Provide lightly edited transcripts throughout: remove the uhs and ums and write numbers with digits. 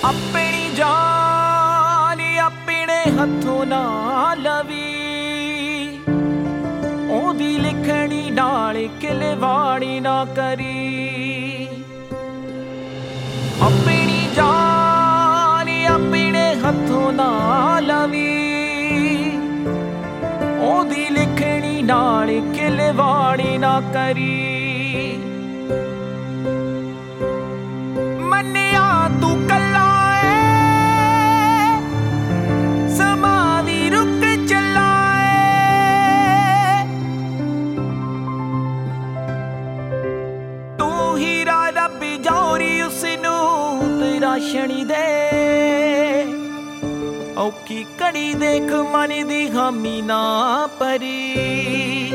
अपनी जान अपने हथों ना लवी, ओदी लिखनी नाल खिलवाड़ी ना करी। अपनी जान अपने हथों ना लवी, ओदी लिखनी नाल खिलवाड़ी ना करी। मन्निया तू कल्ला शनि दे औखी कड़ी देख मन दी हामी ना परी।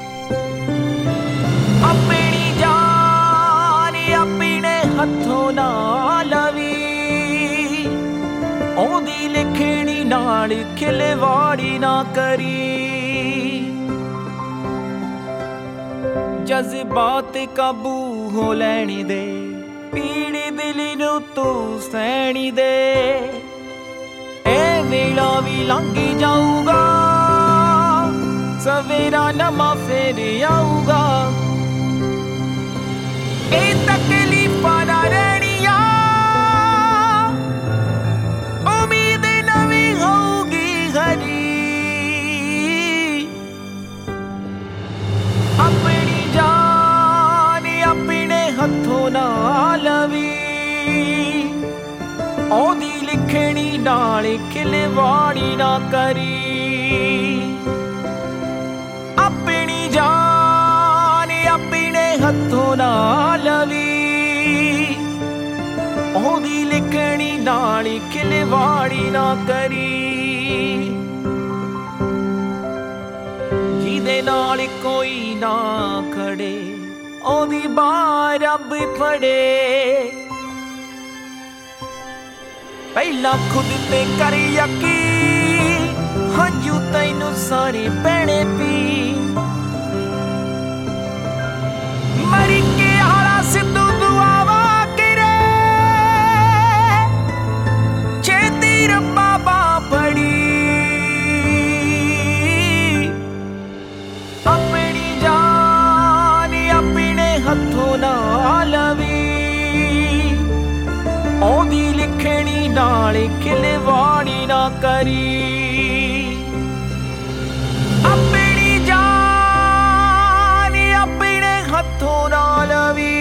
अपनी जान अपने हथों ना लवी, ओदी लिखनी नाल खिलवाड़ी ना करी। जज्बात काबू हो लैनी दे, पीड़ी दिली नू तू सैनी दे। ए वेला भी लंघी जाऊगा, सवेरा नमा फिर आऊगा। ए तकलीफां ना रहनिया, उम्मीद नवी होगी हरी। अपनी जान अपने हथों ना लवी, ओदी लिखनी नाल खिलवाड़ी ना करी। अपनी जान अपने हथों ना लवी, ओदी लिखनी नाल खिलवाड़ी ना करी। जिहदे नाल कोई ना खड़े, ओदी बाह रब फड़े। पहला खुद ते कर यकीन, हंजू तैनू सारे पैने पी। मरी के आला सिद्धू दुआवा किरे, छेती रब्बा बाह फड़ी। अपनी जान अपने हथों ना लवी, ओदी लिखनी नाल खिलवाड़ी ना करी। अपनी जान अपने हथों ना लवी,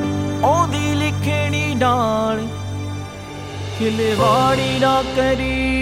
ओदी लिखनी नाल खिलवाड़ी ना करी।